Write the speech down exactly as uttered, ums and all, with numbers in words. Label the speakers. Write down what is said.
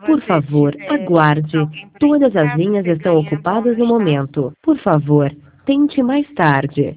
Speaker 1: Por
Speaker 2: Você,
Speaker 1: favor,
Speaker 2: é,
Speaker 1: aguarde.
Speaker 2: alguém
Speaker 1: Todas as
Speaker 2: precisa,
Speaker 1: linhas
Speaker 2: você
Speaker 1: estão
Speaker 2: ganha
Speaker 1: ocupadas no
Speaker 2: bônus, tá?
Speaker 1: momento. Por favor, tente mais tarde.